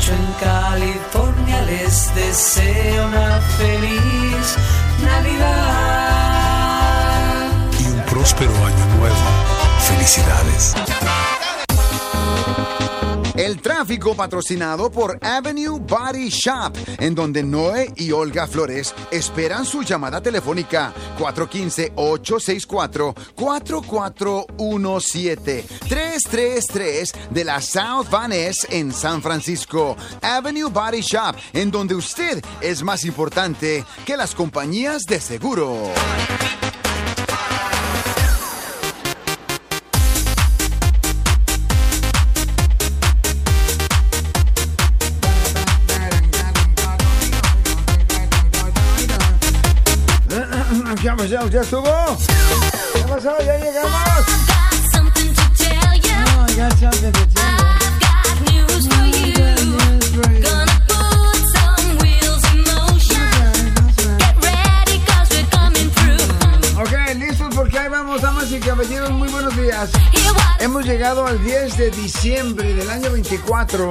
rancho en California les deseo una feliz Navidad y un próspero año nuevo. Felicidades. El tráfico patrocinado por Avenue Body Shop, en donde Noé y Olga Flores esperan su llamada telefónica 415-864-4417 333 de la South Van Ness en San Francisco. Avenue Body Shop, en donde usted es más importante que las compañías de seguro. ¿Ya estuvo? ¿Qué pasó? ¿Ya llegamos? Ok, listos porque ahí vamos, damas y caballeros, muy buenos días. Hemos llegado al 10 de diciembre del año 24.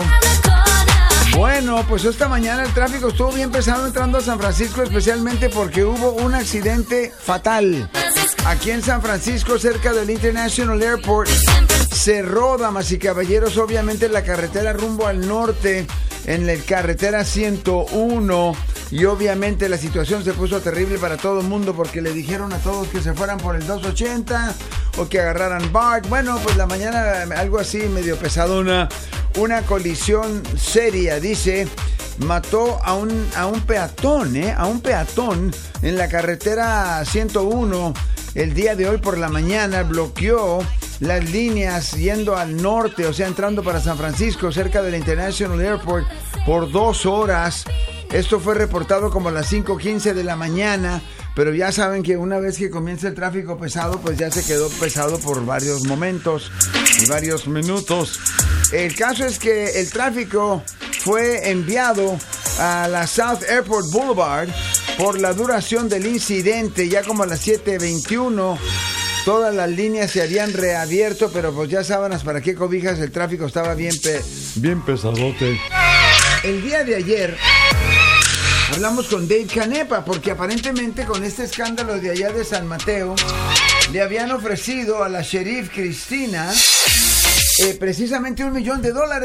Bueno, pues esta mañana el tráfico estuvo bien pesado entrando a San Francisco, especialmente porque hubo un accidente fatal. Aquí en San Francisco, cerca del International Airport, cerró, damas y caballeros, obviamente la carretera rumbo al norte, en la carretera 101. Y obviamente la situación se puso terrible para todo el mundo porque le dijeron a todos que se fueran por el 280 o que agarraran BART. Bueno, pues la mañana algo así medio pesadona. Una colisión seria, dice, mató a un peatón, a un peatón en la carretera 101 el día de hoy por la mañana. Bloqueó las líneas yendo al norte, o sea, entrando para San Francisco, cerca del International Airport, por 2 horas. Esto fue reportado como a las 5:15 de la mañana, pero ya saben que una vez que comienza el tráfico pesado, pues ya se quedó pesado por varios momentos y varios minutos. El caso es que el tráfico fue enviado a la South Airport Boulevard por la duración del incidente, ya como a las 7:21. Todas las líneas se habían reabierto, pero pues ya sábanas para qué cobijas, el tráfico estaba bien pesadote. El día de ayer hablamos con Dave Canepa porque aparentemente con este escándalo de allá de San Mateo le habían ofrecido a la sheriff Cristina precisamente $1 millón.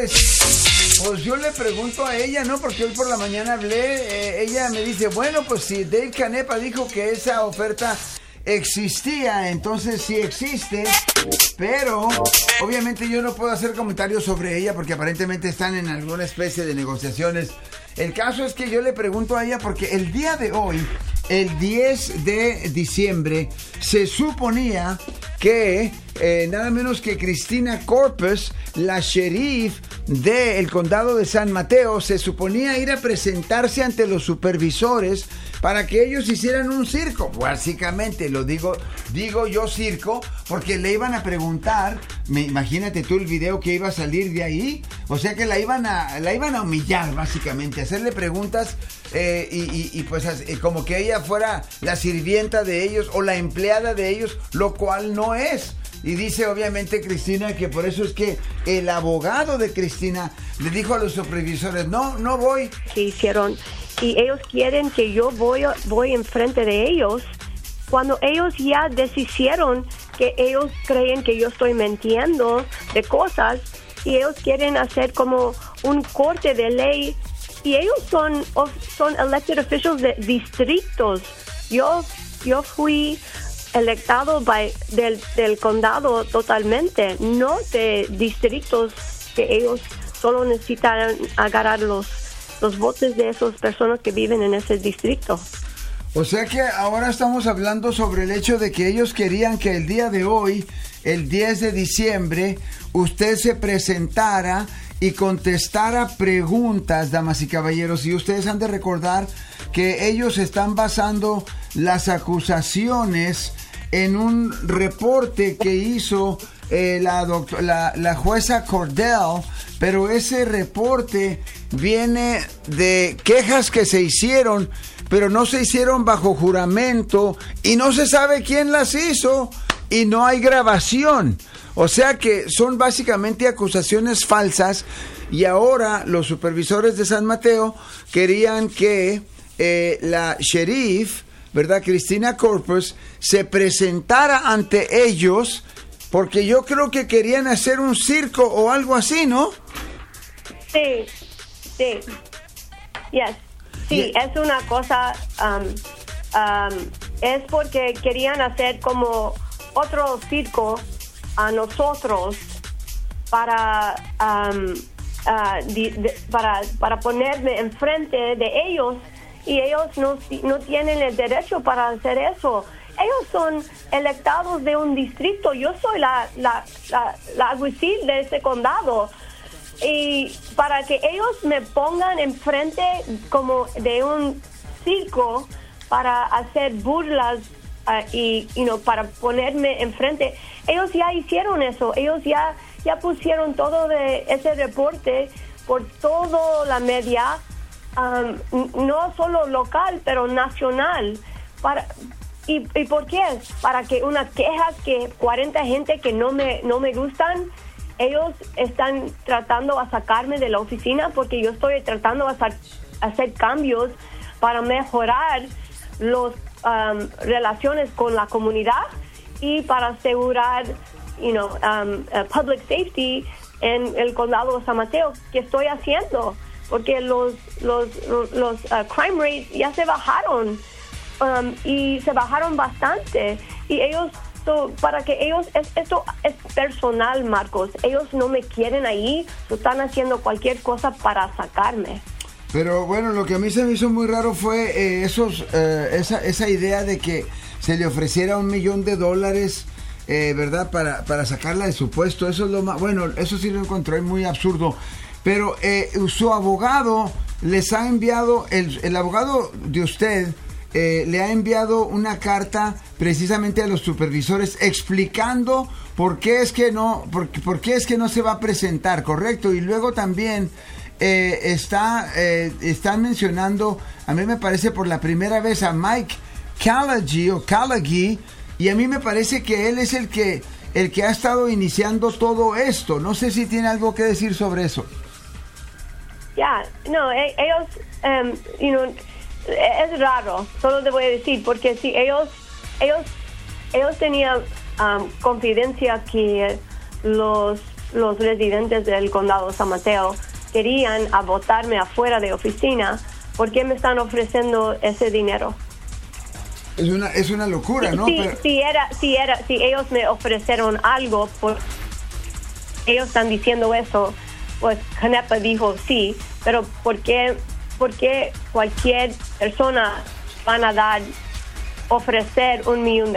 Pues yo le pregunto a ella, ¿no? Porque hoy por la mañana hablé, ella me dice, bueno, pues si Dave Canepa dijo que esa oferta existía, entonces sí existe, pero obviamente yo no puedo hacer comentarios sobre ella porque aparentemente están en alguna especie de negociaciones. El caso es que yo le pregunto a ella porque el día de hoy, el 10 de diciembre, se suponía que nada menos que Cristina Corpus, la sheriff del condado de San Mateo, se suponía ir a presentarse ante los supervisores para que ellos hicieran un circo. Básicamente lo digo yo circo, porque le iban a preguntar, imagínate tú el video que iba a salir de ahí, o sea que la iban a humillar básicamente, hacerle preguntas y pues como que ella fuera la sirvienta de ellos o la empleada de ellos, lo cual no es. Y dice obviamente Cristina que por eso es que el abogado de Cristina le dijo a los supervisores, no voy. Que hicieron, y ellos quieren que yo voy enfrente de ellos, cuando ellos ya decidieron que ellos creen que yo estoy mintiendo de cosas, y ellos quieren hacer como un corte de ley, y ellos son elected officials de distritos. Yo fui electado del condado totalmente, no de distritos que ellos solo necesitan agarrar los votos de esas personas que viven en ese distrito. O sea que ahora estamos hablando sobre el hecho de que ellos querían que el día de hoy, el 10 de diciembre, usted se presentara y contestara preguntas, damas y caballeros. Y ustedes han de recordar que ellos están basando las acusaciones en un reporte que hizo la jueza Cordell, pero ese reporte viene de quejas que se hicieron, pero no se hicieron bajo juramento y no se sabe quién las hizo. y no hay grabación. O sea que son básicamente acusaciones falsas y ahora los supervisores de San Mateo querían que la sheriff, ¿verdad?, Cristina Corpus, se presentara ante ellos porque yo creo que querían hacer un circo o algo así, ¿no? Sí. Yes. Sí, es una cosa, es porque querían hacer como otro circo a nosotros para ponerme enfrente de ellos, y ellos no tienen el derecho para hacer eso. Ellos son electados de un distrito. Yo soy la alguacil de ese condado. Y para que ellos me pongan enfrente como de un circo para hacer burlas y para ponerme enfrente, ellos ya hicieron eso. Ellos ya pusieron todo de ese reporte por toda la media, no solo local, pero nacional. ¿Y por qué? Para que una queja que 40 gente que no me gustan, ellos están tratando a sacarme de la oficina porque yo estoy tratando a hacer cambios para mejorar las relaciones con la comunidad y para asegurar, public safety en el condado de San Mateo, que estoy haciendo, porque los crime rates ya se bajaron, y se bajaron bastante, y ellos, para que ellos, esto es personal, Marcos, ellos no me quieren ahí, están haciendo cualquier cosa para sacarme. Pero bueno, lo que a mí se me hizo muy raro fue esa idea de que se le ofreciera $1 million, ¿verdad? Para sacarla de su puesto. Eso es lo más, bueno, eso sí lo encontré muy absurdo. Pero su abogado les ha enviado, el abogado de usted le ha enviado una carta precisamente a los supervisores explicando por qué es que no se va a presentar, ¿correcto? Y luego también están mencionando, a mí me parece por la primera vez, a Mike Callaghy, y a mí me parece que él es el que ha estado iniciando todo esto. No sé si tiene algo que decir sobre eso. No, ellos, es raro, solo te voy a decir, porque si ellos tenían confidencia que los residentes del condado de San Mateo querían votarme afuera de oficina, ¿por qué me están ofreciendo ese dinero? Es una locura, ¿no? Si ellos me ofrecieron algo, ellos están diciendo eso, pues Canepa dijo sí, pero ¿por qué cualquier persona van a ofrecer $1 million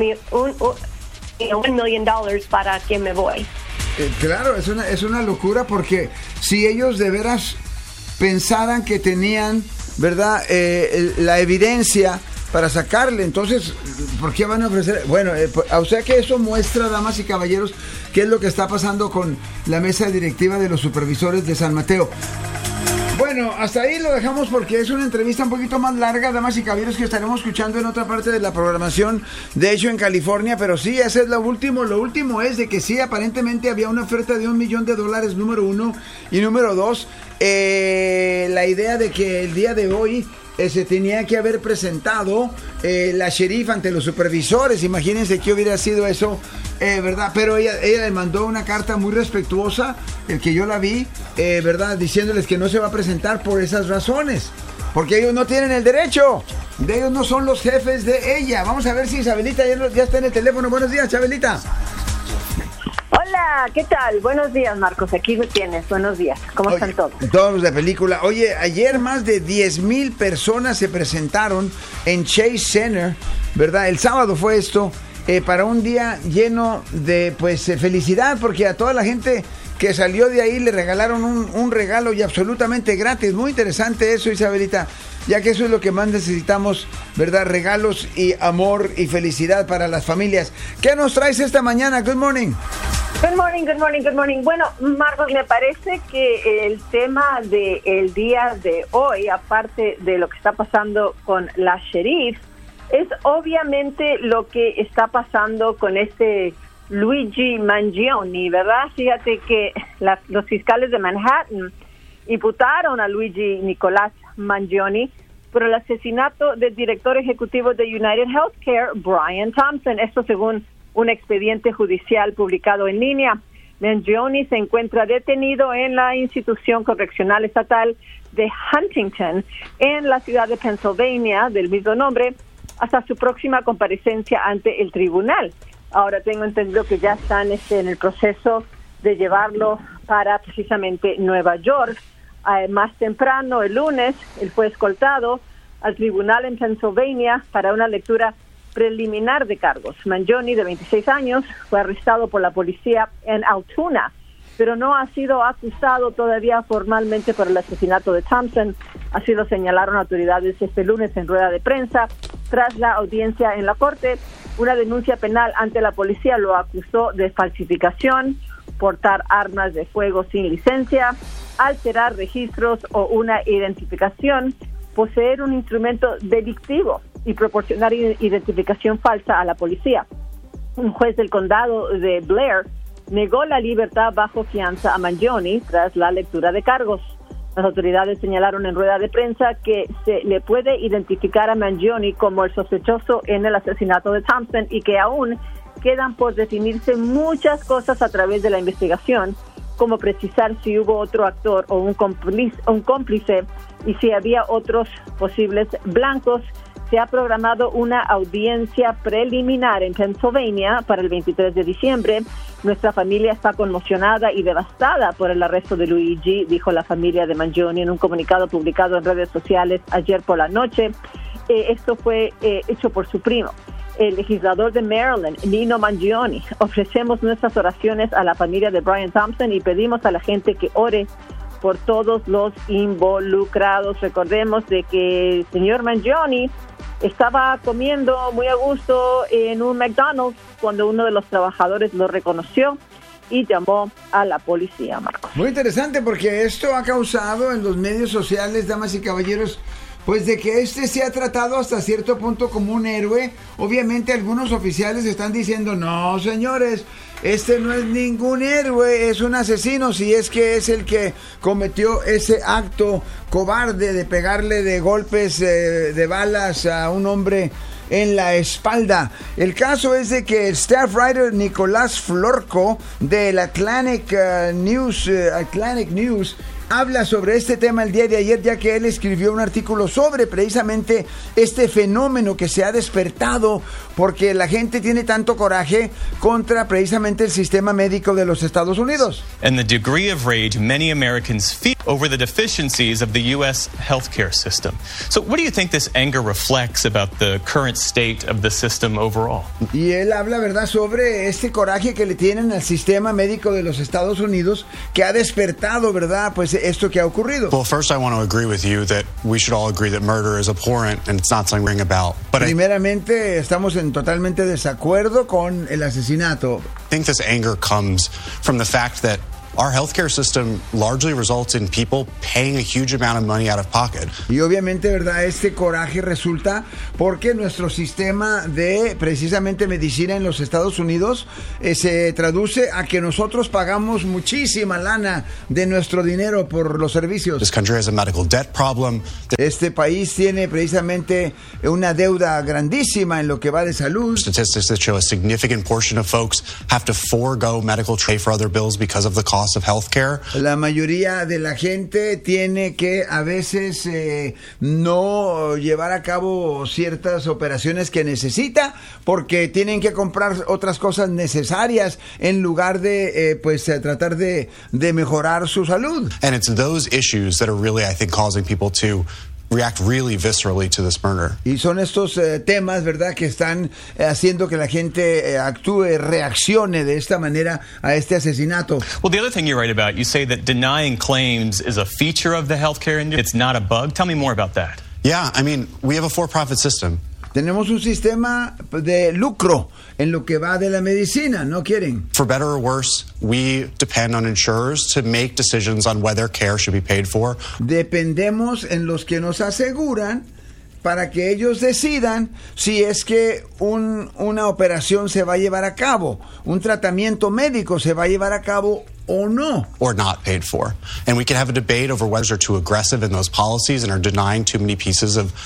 para que me voy? Claro, es una locura, porque si ellos de veras pensaran que tenían, ¿verdad?, la evidencia para sacarle, entonces, ¿por qué van a ofrecer? Bueno, o sea que eso muestra, damas y caballeros, qué es lo que está pasando con la mesa directiva de los supervisores de San Mateo. Bueno, hasta ahí lo dejamos porque es una entrevista un poquito más larga, damas y caballeros, que estaremos escuchando en otra parte de la programación, de hecho en California, pero sí, ese es lo último. Lo último es de que sí, aparentemente había una oferta de $1 million, número uno, y número dos, la idea de que el día de hoy se tenía que haber presentado la sheriff ante los supervisores. Imagínense qué hubiera sido eso, ¿verdad? Pero ella le mandó una carta muy respetuosa, el que yo la vi, ¿verdad?, diciéndoles que no se va a presentar por esas razones, porque ellos no tienen el derecho, ellos no son los jefes de ella. Vamos a ver si Chabelita ya está en el teléfono. Buenos días, Chabelita. Hola, ¿qué tal? Buenos días, Marcos, aquí me tienes. Buenos días, ¿cómo están todos? Todos de película. Oye, ayer más de 10,000 personas se presentaron en Chase Center, ¿verdad? El sábado fue esto, para un día lleno de, felicidad, porque a toda la gente que salió de ahí le regalaron un regalo y absolutamente gratis. Muy interesante eso, Isabelita, ya que eso es lo que más necesitamos, ¿verdad? Regalos y amor y felicidad para las familias. ¿Qué nos traes esta mañana? Good morning. Good morning, good morning, good morning. Bueno, Marcos, me parece que el tema del día de hoy, aparte de lo que está pasando con la sheriff, es obviamente lo que está pasando con este Luigi Mangione, ¿verdad? Fíjate que los fiscales de Manhattan imputaron a Luigi Nicolás Mangione por el asesinato del director ejecutivo de United Healthcare, Brian Thompson. Esto según un expediente judicial publicado en línea. Mangione se encuentra detenido en la institución correccional estatal de Huntington, en la ciudad de Pennsylvania, del mismo nombre, hasta su próxima comparecencia ante el tribunal. Ahora tengo entendido que ya están en el proceso de llevarlo para precisamente Nueva York. Más temprano, el lunes, él fue escoltado al tribunal en Pennsylvania para una lectura preliminar de cargos. Mangione, de 26 años, fue arrestado por la policía en Altoona, pero no ha sido acusado todavía formalmente por el asesinato de Thompson. Así lo señalaron autoridades este lunes en rueda de prensa. Tras la audiencia en la corte, una denuncia penal ante la policía lo acusó de falsificación, portar armas de fuego sin licencia, alterar registros o una identificación, poseer un instrumento delictivo y proporcionar identificación falsa a la policía. Un juez del condado de Blair negó la libertad bajo fianza a Mangione tras la lectura de cargos. Las autoridades señalaron en rueda de prensa que se le puede identificar a Mangione como el sospechoso en el asesinato de Thompson y que aún quedan por definirse muchas cosas a través de la investigación, como precisar si hubo otro actor o un cómplice y si había otros posibles blancos. Se ha programado una audiencia preliminar en Pennsylvania para el 23 de diciembre. Nuestra familia está conmocionada y devastada por el arresto de Luigi, dijo la familia de Mangione en un comunicado publicado en redes sociales ayer por la noche. Esto fue hecho por su primo, el legislador de Maryland, Nino Mangione. Ofrecemos nuestras oraciones a la familia de Brian Thompson y pedimos a la gente que ore por todos los involucrados. Recordemos de que el señor Mangione estaba comiendo muy a gusto en un McDonald's cuando uno de los trabajadores lo reconoció y llamó a la policía, Marcos. Muy interesante, porque esto ha causado en los medios sociales, damas y caballeros, pues de que se ha tratado hasta cierto punto como un héroe. Obviamente algunos oficiales están diciendo, no señores, no es ningún héroe, es un asesino, si es que es el que cometió ese acto cobarde de pegarle de golpes de balas a un hombre en la espalda. El caso es de que el staff writer Nicolás Florco del Atlantic News habla sobre este tema el día de ayer, ya que él escribió un artículo sobre precisamente este fenómeno que se ha despertado porque la gente tiene tanto coraje contra precisamente el sistema médico de los Estados Unidos. And the degree of rage many Americans feel over the deficiencies of the U.S. healthcare system. So what do you think this anger reflects about the current state of the system overall? Y él habla, ¿verdad?, sobre este coraje que le tienen al sistema médico de los Estados Unidos, que ha despertado, ¿verdad?, pues esto que ha ocurrido. Well, first I want to agree with you that we should all agree that murder is abhorrent and it's not something to bring about. But primeramente estamos en totalmente desacuerdo con el asesinato. I think this anger comes from the fact that our healthcare system largely results in people paying a huge amount of money out of pocket. Y obviamente, ¿verdad?, este coraje resulta porque nuestro sistema de precisamente medicina en los Estados Unidos se traduce a que nosotros pagamos muchísima lana de nuestro dinero por los servicios. This country has a medical debt problem. Este país tiene precisamente una deuda grandísima en lo que va de salud. Statistics that show a significant portion of folks have to forego medical treatment for other bills because of the cost of healthcare. La mayoría de la gente tiene que a veces no llevar a cabo ciertas operaciones que necesita porque tienen que comprar otras cosas necesarias en lugar de tratar de mejorar su salud. And it's those issues that are really, I think, causing people to react really viscerally to this murder. Y son estos temas, ¿verdad?, que están haciendo que la gente reaccione de esta manera a este asesinato. Well, the other thing you write about, you say that denying claims is a feature of the healthcare industry. It's not a bug. Tell me more about that. Yeah, I mean, we have a for-profit system. Tenemos un sistema de lucro en lo que va de la medicina, ¿no quieren? For better or worse, we depend on insurers to make decisions on whether care should be paid for. Dependemos en los que nos aseguran para que ellos decidan si es que una operación se va a llevar a cabo, un tratamiento médico se va a llevar a cabo o no. Or not paid for. And we can have a debate over whether they're too aggressive in those policies and are denying too many pieces of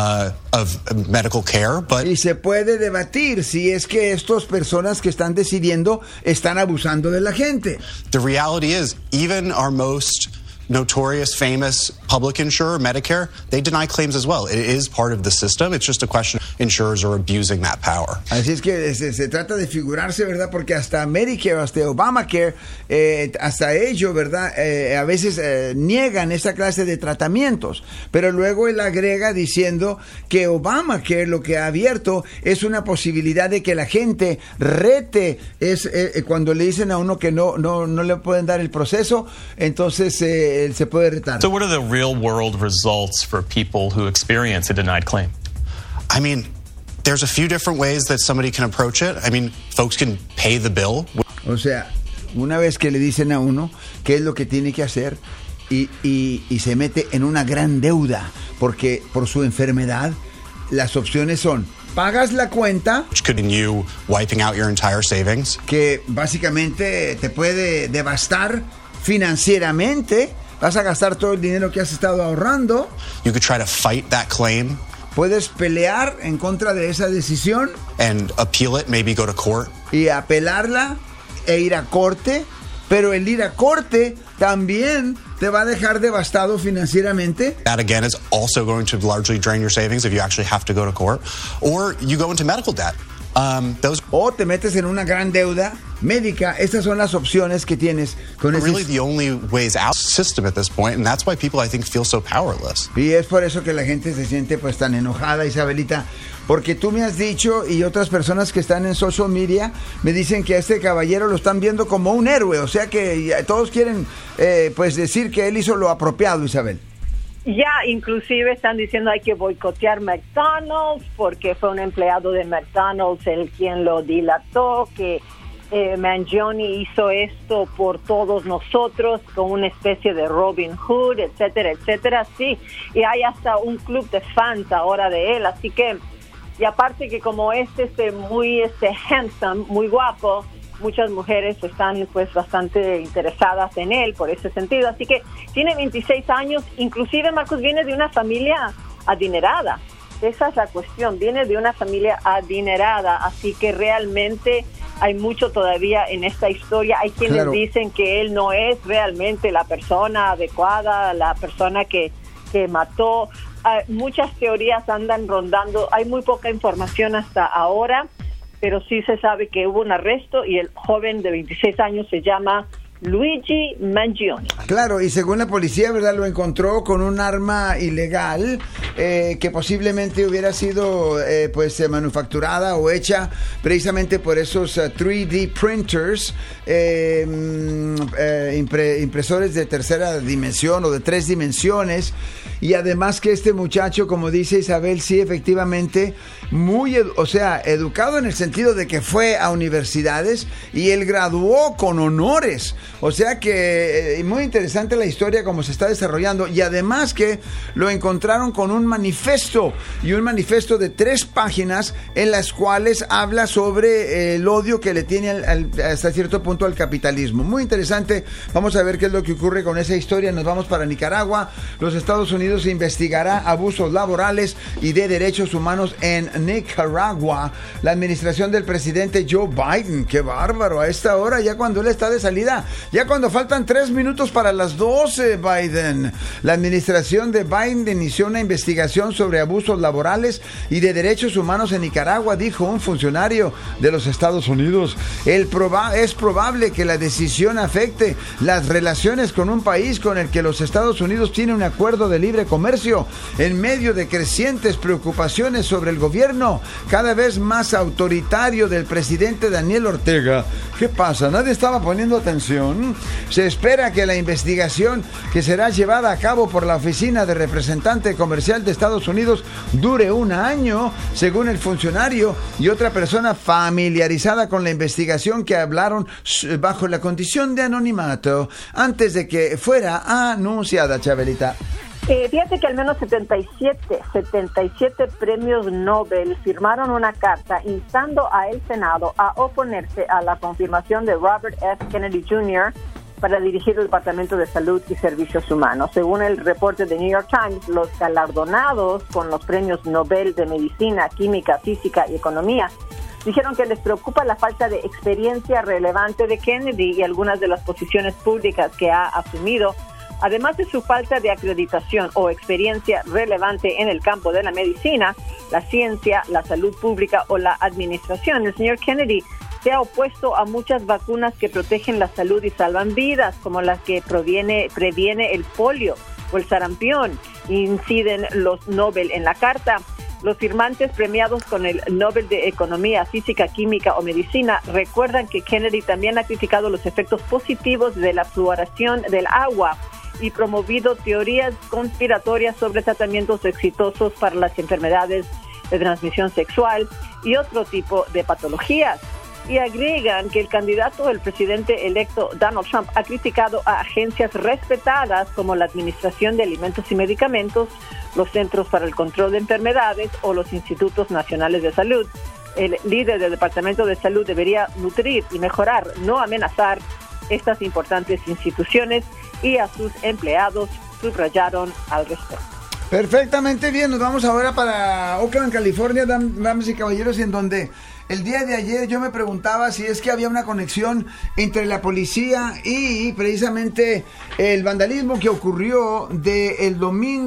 medical care. But y se puede debatir si es que estas personas que están decidiendo están abusando de la gente. The reality is, even our most notorious, famous public insurer, Medicare, they deny claims as well. It is part of the system. It's just a question of insurers are abusing that power. Así es que se trata de figurarse, ¿verdad? Porque hasta Medicare, hasta Obamacare, hasta ello, ¿verdad? A veces niegan esa clase de tratamientos. Pero luego él agrega diciendo que Obamacare lo que ha abierto es una posibilidad de que la gente rete. Cuando le dicen a uno que no le pueden dar el proceso, entonces se puede retar. So what are the real world results for people who experience a denied claim? I mean, there's a few different ways that somebody can approach it. I mean, folks can pay the bill. O sea, una vez que le dicen a uno qué es lo que tiene que hacer y se mete en una gran deuda porque por su enfermedad, las opciones son: pagas la cuenta, which could mean you wiping out your entire savings, que básicamente te puede devastar financieramente. Vas a gastar todo el dinero que has estado ahorrando. You could try to fight that claim. Puedes pelear en contra de esa decisión. And appeal it, maybe go to court. Y apelarla e ir a corte. Pero el ir a corte también te va a dejar devastado financieramente. That again is also going to largely drain your savings if you actually have to go to court. Or you go into medical debt. O te metes en una gran deuda médica. Estas son las opciones que tienes con ese. Really the only ways out system at this point, and that's why people I think feel so powerless. Y es por eso que la gente se siente pues tan enojada, Isabelita, porque tú me has dicho y otras personas que están en social media me dicen que a este caballero lo están viendo como un héroe, o sea que todos quieren pues decir que él hizo lo apropiado, Isabel. Ya inclusive están diciendo hay que boicotear McDonald's porque fue un empleado de McDonald's el quien lo dilató, que Mangione hizo esto por todos nosotros con una especie de Robin Hood, etcétera, etcétera. Sí, y hay hasta un club de fans ahora de él, así que, y aparte que como muy handsome, muy guapo, muchas mujeres están pues bastante interesadas en él por ese sentido, así que tiene 26 años, inclusive Marcos viene de una familia adinerada, esa es la cuestión, viene de una familia adinerada, así que realmente hay mucho todavía en esta historia, hay quienes dicen que él no es realmente la persona adecuada, la persona que mató, muchas teorías andan rondando, hay muy poca información hasta ahora, pero sí se sabe que hubo un arresto y el joven de 26 años se llama Luigi Mangione. Claro, y según la policía, ¿verdad? Lo encontró con un arma ilegal que posiblemente hubiera sido pues manufacturada o hecha precisamente por esos 3D printers, impresores de tercera dimensión o de 3 dimensiones. Y además que este muchacho, como dice Isabel, sí, efectivamente, educado en el sentido de que fue a universidades y él graduó con honores. O sea que muy interesante la historia como se está desarrollando. Y además que lo encontraron con un manifiesto, y un manifiesto de 3 páginas en las cuales habla sobre el odio que le tiene hasta cierto punto al capitalismo. Muy interesante. Vamos a ver qué es lo que ocurre con esa historia. Nos vamos para Nicaragua. Los Estados Unidos investigará abusos laborales y de derechos humanos en Nicaragua. La administración del presidente Joe Biden, qué bárbaro, a esta hora, ya cuando él está de salida, ya cuando faltan 3 minutos para las 12, Biden. La administración de Biden inició una investigación sobre abusos laborales y de derechos humanos en Nicaragua, dijo un funcionario de los Estados Unidos. Es probable que la decisión afecte las relaciones con un país con el que los Estados Unidos tiene un acuerdo de libre comercio en medio de crecientes preocupaciones sobre el gobierno cada vez más autoritario del presidente Daniel Ortega. ¿Qué pasa? ¿Nadie estaba poniendo atención? Se espera que la investigación que será llevada a cabo por la Oficina de Representante Comercial de Estados Unidos dure 1 año, según el funcionario y otra persona familiarizada con la investigación que hablaron bajo la condición de anonimato antes de que fuera anunciada, Chabelita. Fíjate que al menos 77 premios Nobel firmaron una carta instando a el Senado a oponerse a la confirmación de Robert F. Kennedy Jr. para dirigir el Departamento de Salud y Servicios Humanos. Según el reporte de New York Times, los galardonados con los premios Nobel de Medicina, Química, Física y Economía dijeron que les preocupa la falta de experiencia relevante de Kennedy y algunas de las posiciones públicas que ha asumido, además de su falta de acreditación o experiencia relevante en el campo de la medicina, la ciencia, la salud pública o la administración. El señor Kennedy se ha opuesto a muchas vacunas que protegen la salud y salvan vidas, como las que previene el polio o el sarampión, inciden los Nobel en la carta. Los firmantes premiados con el Nobel de Economía, Física, Química o Medicina recuerdan que Kennedy también ha criticado los efectos positivos de la fluoración del agua y promovido teorías conspiratorias sobre tratamientos exitosos para las enfermedades de transmisión sexual y otro tipo de patologías. Y agregan que el candidato del presidente electo Donald Trump ha criticado a agencias respetadas como la Administración de Alimentos y Medicamentos, los Centros para el Control de Enfermedades o los Institutos Nacionales de Salud. El líder del Departamento de Salud debería nutrir y mejorar, no amenazar estas importantes instituciones y a sus empleados, subrayaron al respecto. Perfectamente bien, nos vamos ahora para Oakland, California, damas y caballeros, en donde el día de ayer yo me preguntaba si es que había una conexión entre la policía y precisamente el vandalismo que ocurrió del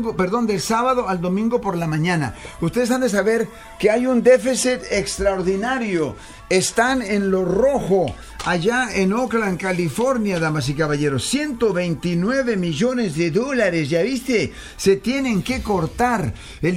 sábado al domingo por la mañana. Ustedes han de saber que hay un déficit extraordinario. Están en lo rojo allá en Oakland, California, damas y caballeros. 129 millones de dólares, ya viste, se tienen que cortar.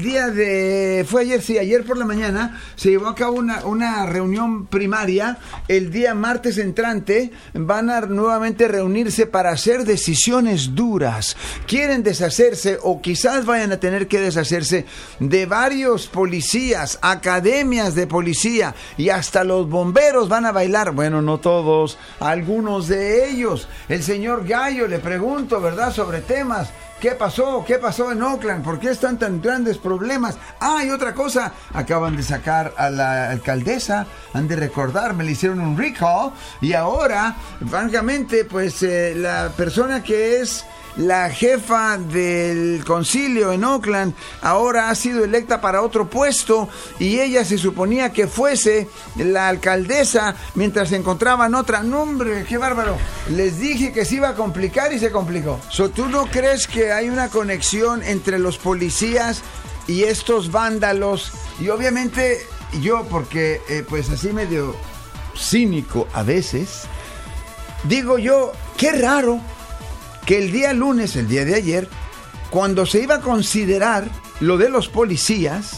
Ayer por la mañana se llevó a cabo una reunión primaria. El día martes entrante van a nuevamente reunirse para hacer decisiones duras. Quieren deshacerse o quizás vayan a tener que deshacerse de varios policías, academias de policía y hasta los bomberos van a bailar. Bueno, no todos, algunos de ellos. El señor Gallo, le pregunto, ¿verdad?, sobre temas. ¿Qué pasó en Oakland? ¿Por qué están tan grandes problemas? Y otra cosa, acaban de sacar a la alcaldesa, han de recordar, me le hicieron un recall, y ahora, francamente, pues la persona que es la jefa del concilio en Oakland ahora ha sido electa para otro puesto y ella se suponía que fuese la alcaldesa mientras se encontraba en otra. No, hombre, qué bárbaro. Les dije que se iba a complicar y se complicó. ¿Tú no crees que hay una conexión entre los policías y estos vándalos? Y obviamente yo, porque pues así medio cínico a veces, digo yo, qué raro que el día lunes, el día de ayer, cuando se iba a considerar lo de los policías,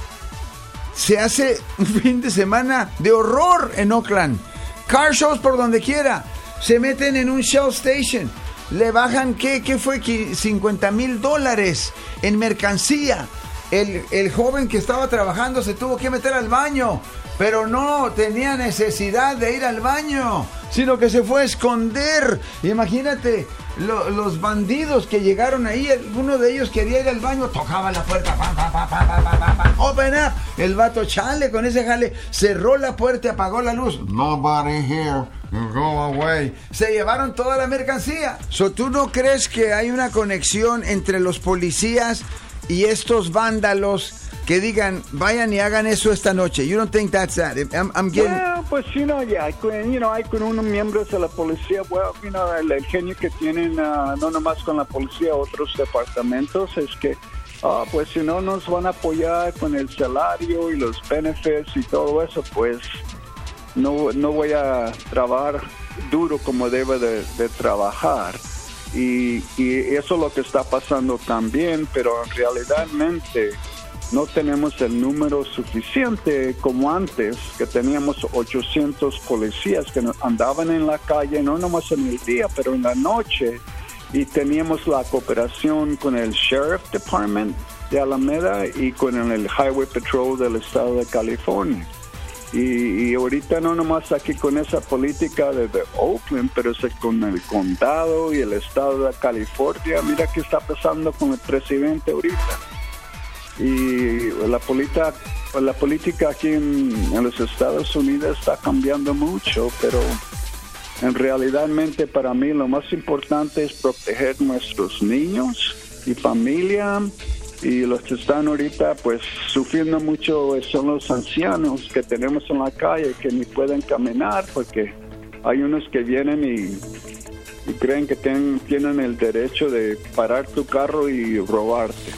se hace un fin de semana de horror en Oakland. Car shows por donde quiera. Se meten en un Shell Station. Le bajan, ¿qué fue? $50,000 en mercancía. El joven que estaba trabajando se tuvo que meter al baño, pero no tenía necesidad de ir al baño, sino que se fue a esconder. Imagínate, los bandidos que llegaron ahí, uno de ellos quería ir al baño, tocaba la puerta, open up, el vato chale con ese jale, cerró la puerta y apagó la luz. Nobody here, go away. Se llevaron toda la mercancía. ¿Tú no crees que hay una conexión entre los policías y estos vándalos que digan, vayan y hagan eso esta noche? You don't think that's that? I'm getting... Well, pues, hay con unos miembros de la policía, el genio que tienen, no nomás con la policía, otros departamentos, es que, pues si no nos van a apoyar con el salario y los benefits y todo eso, pues no voy a trabajar duro como debe de trabajar. Y eso es lo que está pasando también, pero realmente no tenemos el número suficiente como antes, que teníamos 800 policías que andaban en la calle, no nomás en el día, pero en la noche, y teníamos la cooperación con el Sheriff Department de Alameda y con el Highway Patrol del estado de California. Y ahorita no nomás aquí con esa política de Oakland, pero es con el condado y el estado de California. Mira qué está pasando con el presidente ahorita. Y la política aquí en los Estados Unidos está cambiando mucho, pero en realidad para mí lo más importante es proteger nuestros niños y familia. Y los que están ahorita pues sufriendo mucho son los ancianos que tenemos en la calle que ni pueden caminar porque hay unos que vienen y creen que tienen el derecho de parar tu carro y robarte.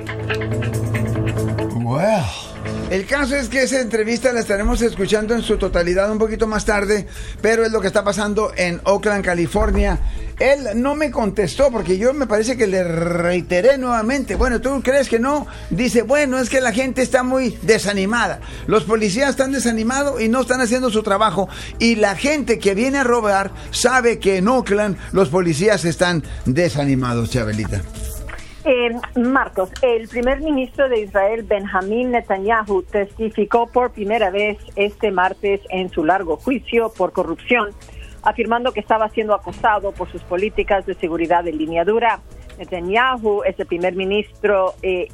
Well, el caso es que esa entrevista la estaremos escuchando en su totalidad un poquito más tarde, pero es lo que está pasando en Oakland, California. Él no me contestó porque yo me parece que le reiteré nuevamente. Bueno, ¿tú crees que no? Dice, bueno, es que la gente está muy desanimada. Los policías están desanimados y no están haciendo su trabajo. Y la gente que viene a robar sabe que en Oakland los policías están desanimados, Chabelita. Marcos, el primer ministro de Israel, Benjamín Netanyahu, testificó por primera vez este martes en su largo juicio por corrupción, afirmando que estaba siendo acosado por sus políticas de seguridad de línea dura. Netanyahu es el primer ministro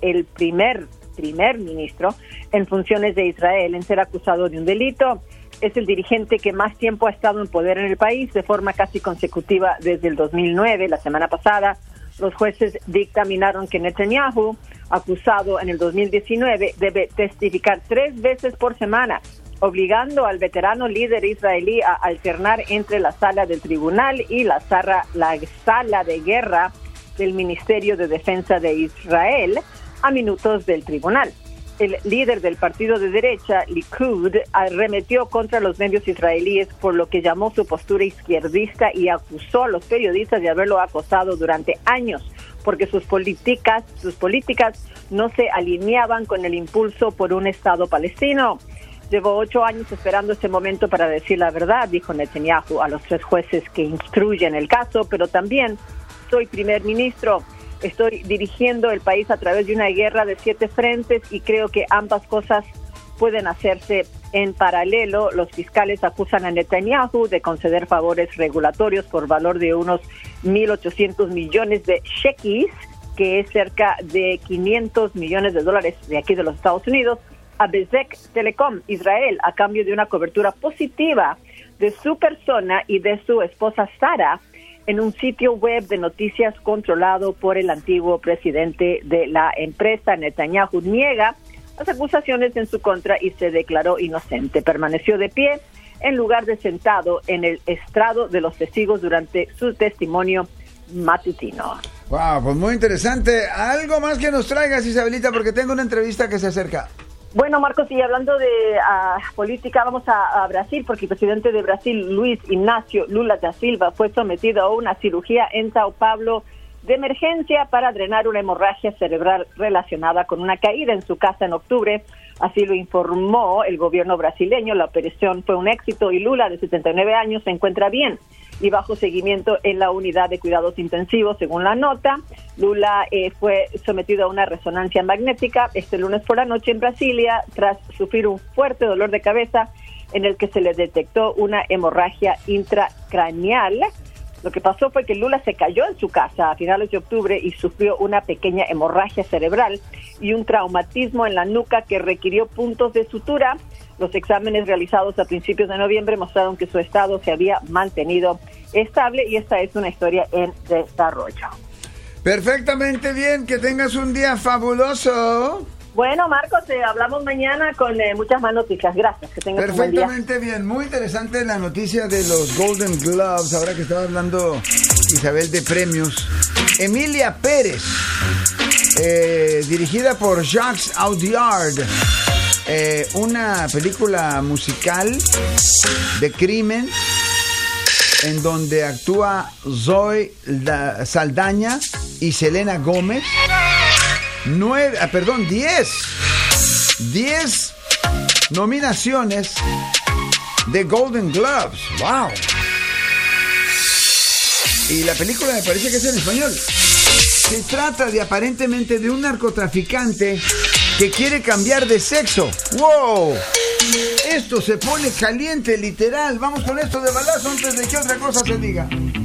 en funciones de Israel en ser acusado de un delito. Es el dirigente que más tiempo ha estado en poder en el país, de forma casi consecutiva desde el 2009. La semana pasada, los jueces dictaminaron que Netanyahu, acusado en el 2019, debe testificar 3 veces por semana, obligando al veterano líder israelí a alternar entre la sala del tribunal y la sala de guerra del Ministerio de Defensa de Israel a minutos del tribunal. El líder del partido de derecha, Likud, arremetió contra los medios israelíes por lo que llamó su postura izquierdista y acusó a los periodistas de haberlo acosado durante años, porque sus políticas no se alineaban con el impulso por un Estado palestino. Llevo 8 años esperando este momento para decir la verdad, dijo Netanyahu a los 3 jueces que instruyen el caso, pero también soy primer ministro. Estoy dirigiendo el país a través de una guerra de 7 frentes y creo que ambas cosas pueden hacerse en paralelo. Los fiscales acusan a Netanyahu de conceder favores regulatorios por valor de unos 1.800 millones de shekels, que es cerca de $500 millones de aquí de los Estados Unidos, a Bezeq Telecom Israel, a cambio de una cobertura positiva de su persona y de su esposa Sara en un sitio web de noticias controlado por el antiguo presidente de la empresa. Netanyahu niega las acusaciones en su contra y se declaró inocente. Permaneció de pie en lugar de sentado en el estrado de los testigos durante su testimonio matutino. Wow, pues muy interesante. Algo más que nos traigas, Isabelita, porque tengo una entrevista que se acerca. Bueno, Marcos, y hablando de política, vamos a Brasil, porque el presidente de Brasil, Luis Inácio Lula da Silva, fue sometido a una cirugía en Sao Paulo de emergencia para drenar una hemorragia cerebral relacionada con una caída en su casa en octubre. Así lo informó el gobierno brasileño. La operación fue un éxito y Lula, de 79 años, se encuentra bien y bajo seguimiento en la unidad de cuidados intensivos, según la nota. Lula fue sometido a una resonancia magnética este lunes por la noche en Brasilia tras sufrir un fuerte dolor de cabeza en el que se le detectó una hemorragia intracraneal. Lo que pasó fue que Lula se cayó en su casa a finales de octubre y sufrió una pequeña hemorragia cerebral y un traumatismo en la nuca que requirió puntos de sutura. Los exámenes realizados a principios de noviembre mostraron que su estado se había mantenido estable y esta es una historia en desarrollo. Perfectamente bien, que tengas un día fabuloso. Bueno, Marcos, hablamos mañana con muchas más noticias. Gracias, que tengas un buen día. Perfectamente bien, muy interesante la noticia de los Golden Globes, ahora que estaba hablando Isabel de premios. Emilia Pérez, dirigida por Jacques Audiard, una película musical de crimen en donde actúa Zoe Saldaña y Selena Gómez. 10 nominaciones de Golden Globes. ¡Wow! Y la película me parece que es en español. Se trata de aparentemente de un narcotraficante que quiere cambiar de sexo. ¡Wow! Esto se pone caliente, literal. Vamos con esto de balazo antes de que otra cosa se diga.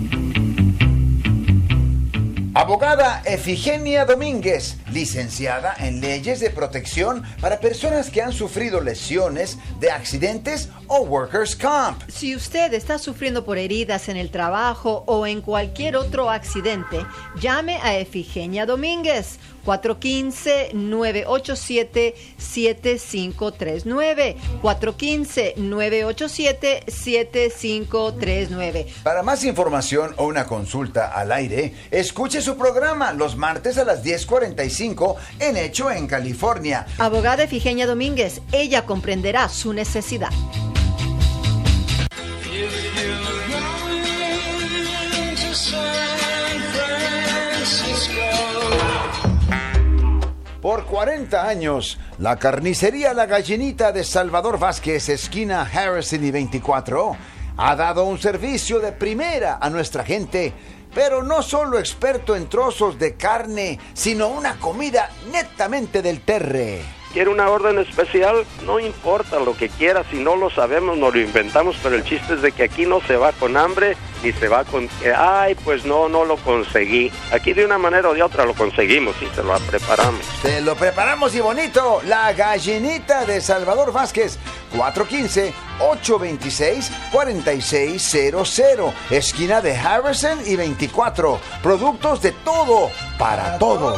Abogada Efigenia Domínguez, licenciada en leyes de protección para personas que han sufrido lesiones de accidentes o workers' comp. Si usted está sufriendo por heridas en el trabajo o en cualquier otro accidente, llame a Efigenia Domínguez. 415-987-7539. 415-987-7539. Para más información o una consulta al aire, escuche su programa los martes a las 10:45 en Hecho en California. Abogada Efigenia Domínguez, ella comprenderá su necesidad. Por 40 años, la carnicería La Gallinita de Salvador Vázquez, esquina Harrison y 24, ha dado un servicio de primera a nuestra gente, pero no solo experto en trozos de carne, sino una comida netamente del terre. ¿Quiere una orden especial? No importa lo que quiera, si no lo sabemos, nos lo inventamos, pero el chiste es de que aquí no se va con hambre, ni se va con ay, pues no lo conseguí. Aquí de una manera o de otra lo conseguimos y se lo preparamos. Se lo preparamos y bonito. La Gallinita de Salvador Vázquez, 415-826-4600, esquina de Harrison y 24. Productos de todo, para todo.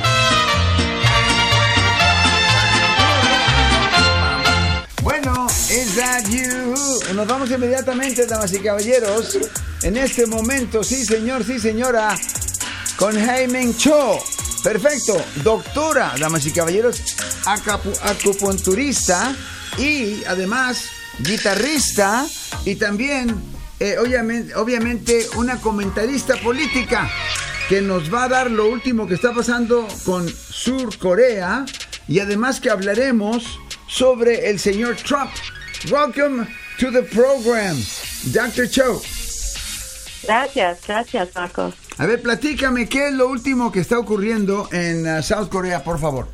Bueno, is that you? Nos vamos inmediatamente, damas y caballeros. En este momento, sí señor, sí señora, con Jaime Cho. Perfecto, doctora, damas y caballeros, acupunturista y además guitarrista y también, obviamente, una comentarista política que nos va a dar lo último que está pasando con Sur Corea y además que hablaremos sobre el señor Trump. Welcome to the program, Dr. Cho. Gracias, Marcos. A ver, platícame, ¿qué es lo último que está ocurriendo en South Korea, por favor?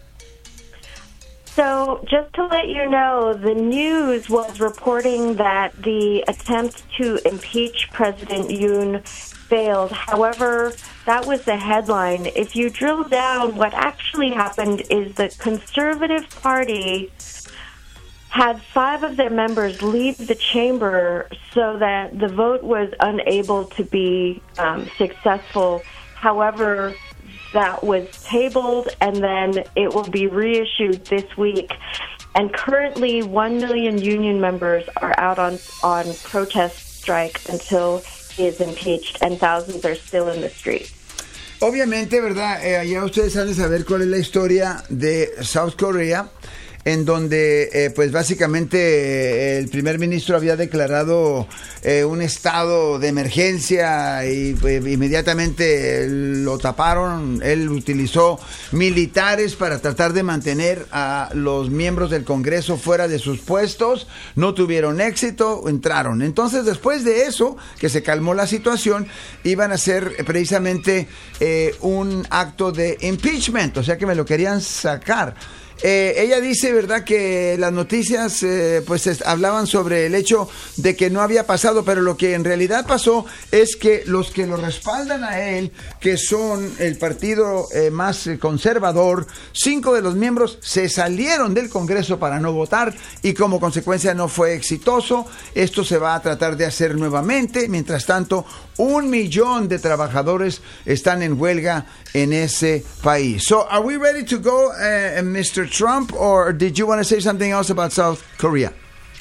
So, just to let you know, the news was reporting that the attempt to impeach President Yoon failed. However, that was the headline. If you drill down, what actually happened is the Conservative Party had 5 of their members leave the chamber so that the vote was unable to be successful. However, that was tabled and then it will be reissued this week. And currently 1 million union members are out on protest strike until he is impeached, and thousands are still in the street. Obviamente, ¿verdad? Ya ustedes han de saber cuál es la historia de South Korea, en donde pues básicamente el primer ministro había declarado un estado de emergencia y inmediatamente lo taparon. Él utilizó militares para tratar de mantener a los miembros del Congreso fuera de sus puestos. No tuvieron éxito, entraron. Entonces, después de eso, que se calmó la situación, iban a hacer precisamente un acto de impeachment, o sea que me lo querían sacar. Ella dice, ¿verdad?, que las noticias hablaban sobre el hecho de que no había pasado, pero lo que en realidad pasó es que los que lo respaldan a él, que son el partido más conservador, 5 de los miembros se salieron del Congreso para no votar y como consecuencia no fue exitoso. Esto se va a tratar de hacer nuevamente. Mientras tanto, 1 millón de trabajadores están en huelga en ese país. So, are we ready to go, Mr. Trump, or did you want to say something else about South Korea?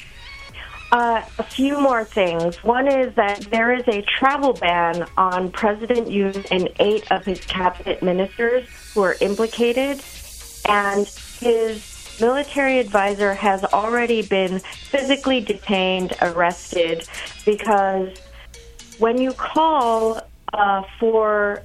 A few more things. One is that there is a travel ban on President Yoon and 8 of his cabinet ministers who are implicated, and his military advisor has already been physically detained, arrested, because when you call for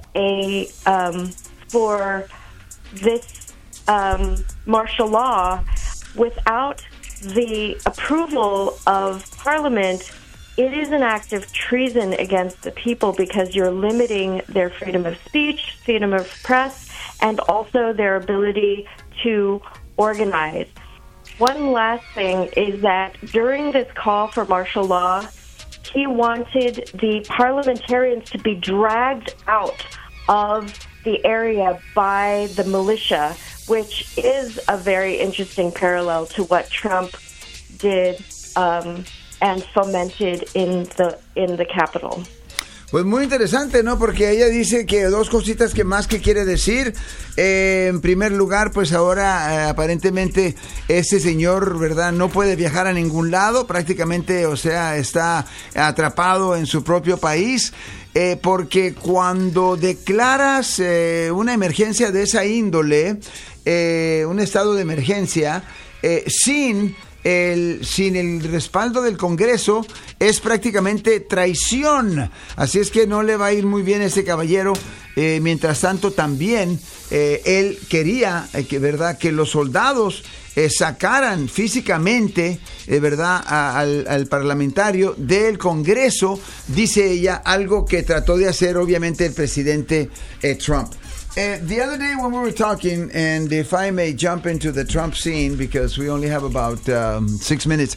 this martial law without the approval of Parliament, it is an act of treason against the people because you're limiting their freedom of speech, freedom of press, and also their ability to organize. one last thing is that during this call for martial law, he wanted the parliamentarians to be dragged out of the area by the militia, which is a very interesting parallel to what Trump did and fomented in the Capitol. Pues muy interesante, ¿no? Porque ella dice que dos cositas que más que quiere decir. En primer lugar, pues ahora aparentemente este señor, ¿verdad? No puede viajar a ningún lado, prácticamente, o sea, está atrapado en su propio país. Porque cuando declaras una emergencia de esa índole, un estado de emergencia, sin el respaldo del Congreso, es prácticamente traición. Así es que no le va a ir muy bien a este caballero. Mientras tanto, también él quería que los soldados sacaran físicamente, ¿verdad?, al parlamentario del Congreso, dice ella, algo que trató de hacer obviamente el presidente Trump. The other day when we were talking, and if I may jump into the Trump scene, because we only have about 6 minutes,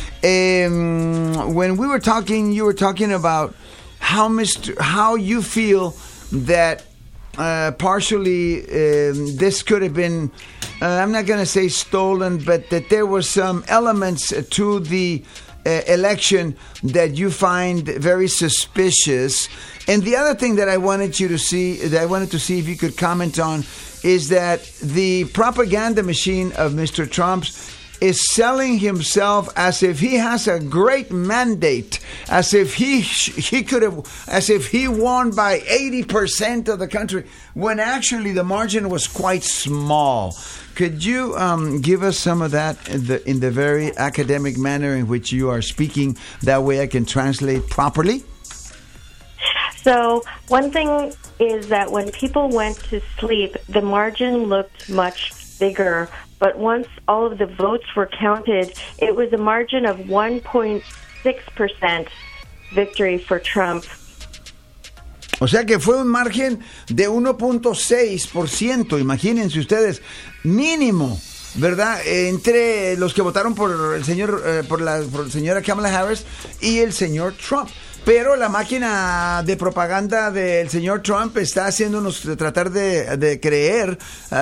when we were talking, you were talking about how you feel that partially this could have been, I'm not going to say stolen, but that there were some elements to the election that you find very suspicious. And the other thing that I wanted to see if you could comment on is that the propaganda machine of Mr. Trump's is selling himself as if he has a great mandate, as if he won by 80% of the country, when actually the margin was quite small. Could you give us some of that in the very academic manner in which you are speaking? That way I can translate properly. So one thing is that when people went to sleep, the margin looked much bigger. But once all of the votes were counted, it was a margin of 1.6% victory for Trump. O sea que fue un margen de 1.6%, imagínense ustedes, mínimo, ¿verdad? Entre los que votaron por la señora Kamala Harris y el señor Trump. Pero la máquina de propaganda del señor Trump está haciéndonos tratar de creer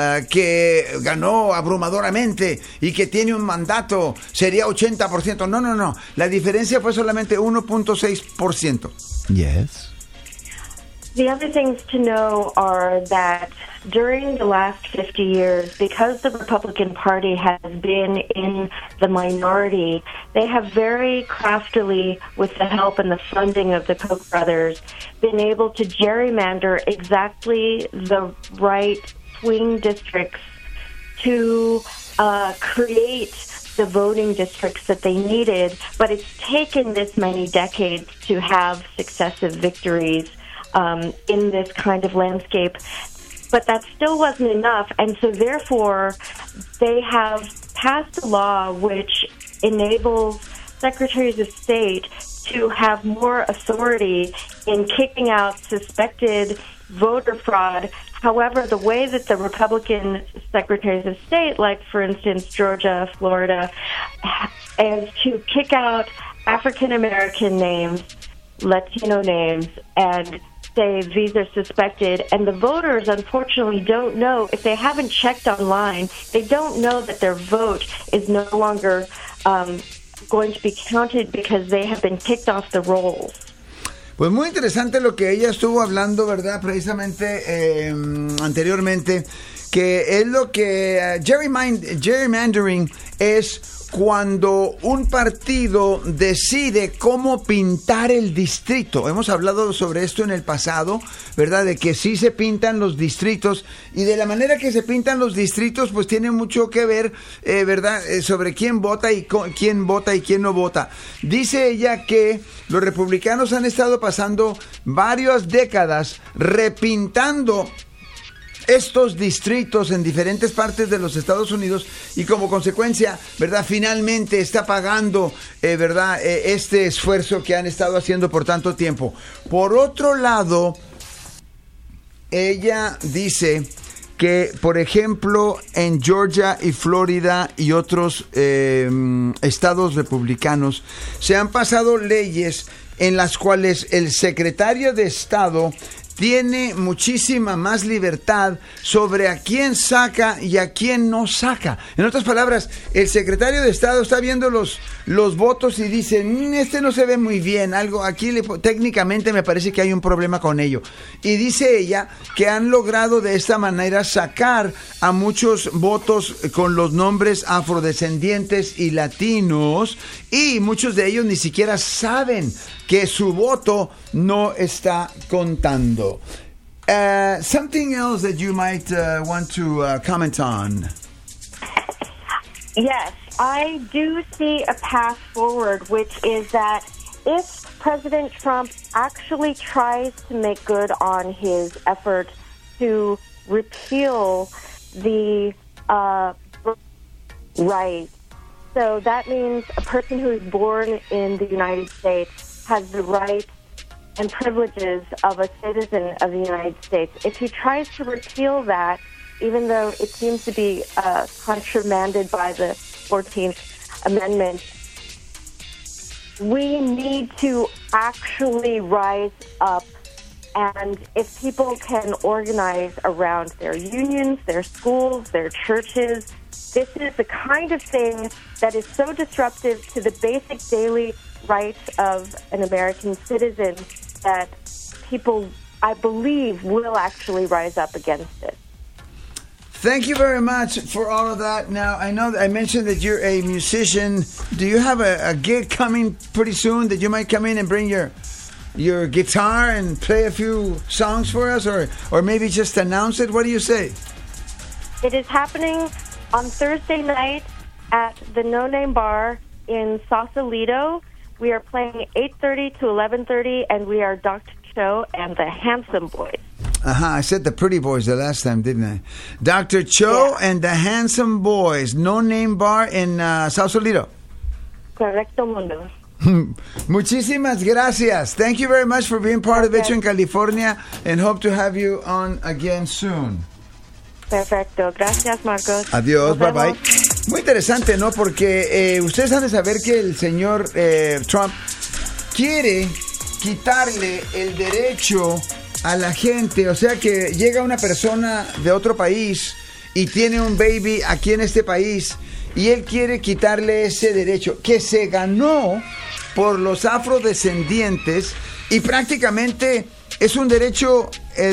que ganó abrumadoramente y que tiene un mandato, sería 80%. No. La diferencia fue solamente 1.6%. Yes. The other things to know are that during the last 50 years, because the Republican Party has been in the minority, they have very craftily, with the help and the funding of the Koch brothers, been able to gerrymander exactly the right swing districts to create the voting districts that they needed. But it's taken this many decades to have successive victories in this kind of landscape. But that still wasn't enough, and so therefore they have passed a law which enables secretaries of state to have more authority in kicking out suspected voter fraud. However, the way that the Republican secretaries of state, like for instance Georgia, Florida, is to kick out African American names, Latino names, and say these are suspected, and the voters unfortunately don't know, if they haven't checked online, they don't know that their vote is no longer going to be counted because they have been kicked off the rolls. Pues muy interesante lo que ella estuvo hablando, ¿verdad? Precisamente anteriormente, que es lo que gerrymandering es cuando un partido decide cómo pintar el distrito. Hemos hablado sobre esto en el pasado, ¿verdad? De que sí se pintan los distritos, y de la manera que se pintan los distritos pues tiene mucho que ver, ¿verdad? Sobre quién vota y quién no vota. Dice ella que los republicanos han estado pasando varias décadas repintando estos distritos en diferentes partes de los Estados Unidos, y como consecuencia, ¿verdad?, finalmente está pagando, ¿verdad?, este esfuerzo que han estado haciendo por tanto tiempo. Por otro lado, ella dice que, por ejemplo, en Georgia y Florida y otros estados republicanos se han pasado leyes en las cuales el secretario de Estado tiene muchísima más libertad sobre a quién saca y a quién no saca. En otras palabras, el secretario de Estado está viendo los votos y dice, este no se ve muy bien, algo aquí técnicamente me parece que hay un problema con ello. Y dice ella que han logrado de esta manera sacar a muchos votos con los nombres afrodescendientes y latinos, y muchos de ellos ni siquiera saben que su voto no está contando. Something else that you might want to comment on? Yes, I do see a path forward, which is that if President Trump actually tries to make good on his effort to repeal the right, so that means a person who is born in the United States has the rights and privileges of a citizen of the United States. If he tries to repeal that, even though it seems to be contramanded by the 14th Amendment, we need to actually rise up. And if people can organize around their unions, their schools, their churches, this is the kind of thing that is so disruptive to the basic daily rights of an American citizen that people, I believe, will actually rise up against it. Thank you very much for all of that. Now, I know that I mentioned that you're a musician. Do you have a gig coming pretty soon that you might come in and bring your guitar and play a few songs for us, or maybe just announce it? What do you say? It is happening on Thursday night at the No Name Bar in Sausalito. We are playing 8:30 to 11:30, and we are Dr. Cho and the Handsome Boys. I said the Pretty Boys the last time, didn't I? Dr. Cho and the Handsome Boys, No Name Bar in Sausalito. Correcto, Mundo. Muchísimas gracias. Thank you very much for being part of Hecho en California, and hope to have you on again soon. Perfecto. Gracias, Marcos. Adiós, bye bye. Muy interesante, ¿no? Porque ustedes han de saber que el señor Trump quiere quitarle el derecho a la gente. O sea, que llega una persona de otro país y tiene un baby aquí en este país, y él quiere quitarle ese derecho que se ganó por los afrodescendientes, y prácticamente es un derecho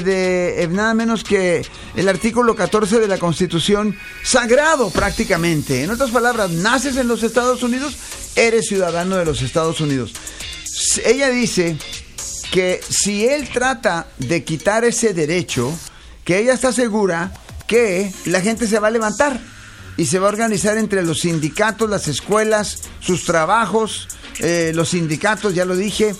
de nada menos que el artículo 14 de la Constitución, sagrado prácticamente. En otras palabras, naces en los Estados Unidos, eres ciudadano de los Estados Unidos. Ella dice que si él trata de quitar ese derecho, que ella está segura que la gente se va a levantar y se va a organizar entre los sindicatos, las escuelas, sus trabajos, los sindicatos, ya lo dije,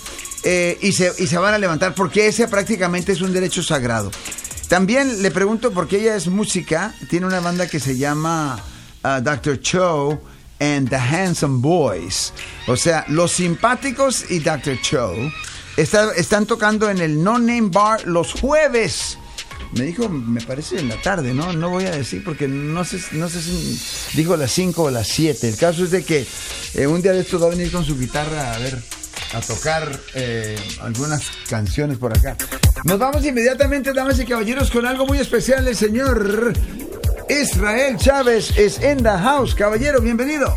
y se van a levantar, porque ese prácticamente es un derecho sagrado. También le pregunto, porque ella es música, tiene una banda que se llama Dr. Cho and the Handsome Boys. O sea, los simpáticos y Dr. Cho están tocando en el No Name Bar los jueves. Me dijo, me parece en la tarde, ¿no? No voy a decir porque no sé si dijo las 5 o las 7. El caso es de que un día de estos va a venir con su guitarra a tocar algunas canciones por acá. Nos vamos inmediatamente, damas y caballeros, con algo muy especial. El señor Israel Chávez es in the house. Caballero, bienvenido.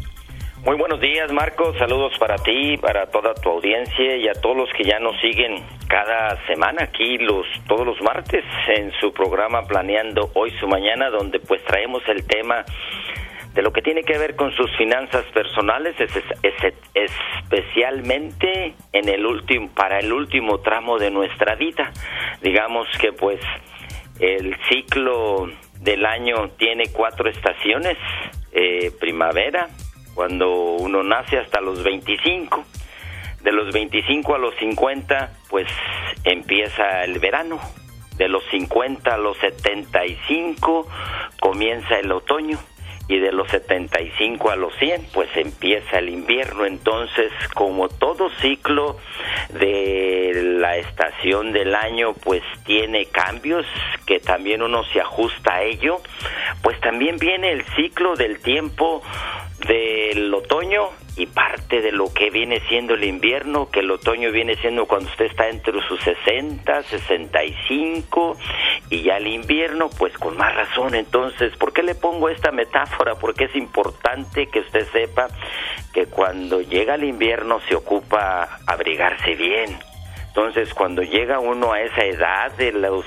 Muy buenos días, Marcos. Saludos para ti, para toda tu audiencia y a todos los que ya nos siguen cada semana aquí todos los martes en su programa Planeando Hoy Su Mañana, donde pues traemos el tema de lo que tiene que ver con sus finanzas personales, especialmente para el último tramo de nuestra vida. Digamos que pues el ciclo del año tiene 4 estaciones: primavera, cuando uno nace, hasta los 25. De los 25 a los 50, pues empieza el verano. De los 50 a los 75 comienza el otoño. y de los 75 a los 100 pues empieza el invierno. Entonces, como todo ciclo de la estación del año pues tiene cambios que también uno se ajusta a ello, pues también viene el ciclo del tiempo del otoño y parte de lo que viene siendo el invierno, que el otoño viene siendo cuando usted está entre sus 60, 65, y ya el invierno, pues con más razón. Entonces, ¿por qué le pongo esta metáfora? Porque es importante que usted sepa que cuando llega el invierno se ocupa abrigarse bien. Entonces, cuando llega uno a esa edad de los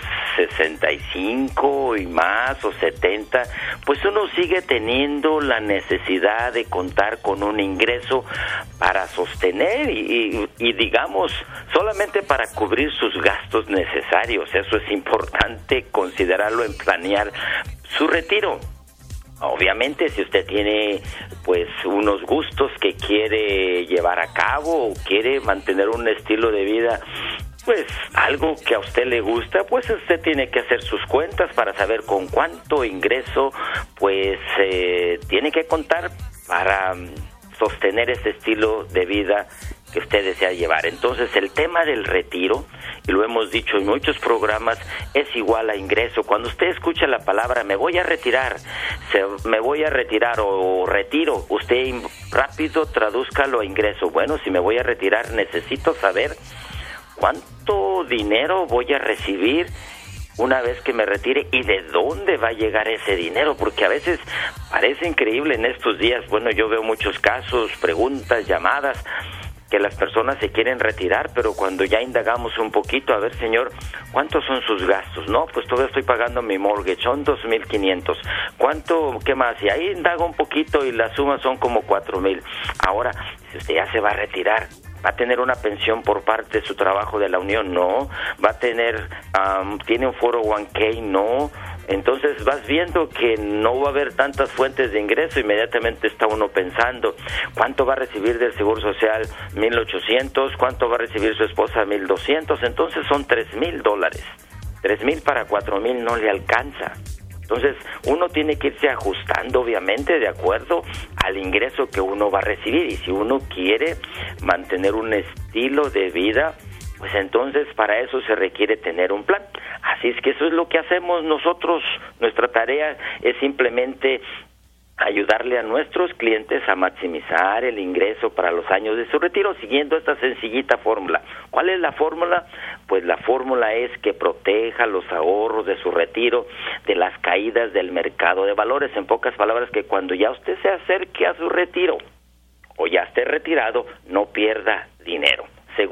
65 y más o 70, pues uno sigue teniendo la necesidad de contar con un ingreso para sostener y digamos, solamente para cubrir sus gastos necesarios. Eso es importante considerarlo en planear su retiro. Obviamente, si usted tiene pues unos gustos que quiere llevar a cabo o quiere mantener un estilo de vida, pues algo que a usted le gusta, pues usted tiene que hacer sus cuentas para saber con cuánto ingreso pues tiene que contar para sostener ese estilo de vida que usted desea llevar. Entonces, el tema del retiro, y lo hemos dicho en muchos programas, es igual a ingreso. Cuando usted escucha la palabra me voy a retirar, me voy a retirar o retiro, usted rápido tradúzcalo a ingreso. Bueno, si me voy a retirar, necesito saber cuánto dinero voy a recibir una vez que me retire y de dónde va a llegar ese dinero, porque a veces parece increíble en estos días. Bueno, yo veo muchos casos, preguntas, llamadas, que las personas se quieren retirar, pero cuando ya indagamos un poquito, a ver, señor, ¿cuántos son sus gastos? No, pues todavía estoy pagando mi mortgage, son $2,500. ¿Cuánto, qué más? Y ahí indago un poquito y la suma son como $4,000. Ahora, si usted ya se va a retirar, ¿va a tener una pensión por parte de su trabajo de la Unión? No. ¿Va a tener, tiene un 401k? No. Entonces vas viendo que no va a haber tantas fuentes de ingreso. Inmediatamente está uno pensando, ¿cuánto va a recibir del Seguro Social? $1,800. ¿Cuánto va a recibir su esposa? $1,200. Entonces son $3,000. $3,000 para $4,000 no le alcanza. Entonces, uno tiene que irse ajustando, obviamente, de acuerdo al ingreso que uno va a recibir. Y si uno quiere mantener un estilo de vida, pues entonces para eso se requiere tener un plan. Así es que eso es lo que hacemos nosotros. Nuestra tarea es simplemente ayudarle a nuestros clientes a maximizar el ingreso para los años de su retiro siguiendo esta sencillita fórmula. ¿Cuál es la fórmula? Pues la fórmula es que proteja los ahorros de su retiro de las caídas del mercado de valores. En pocas palabras, que cuando ya usted se acerque a su retiro o ya esté retirado, no pierda dinero.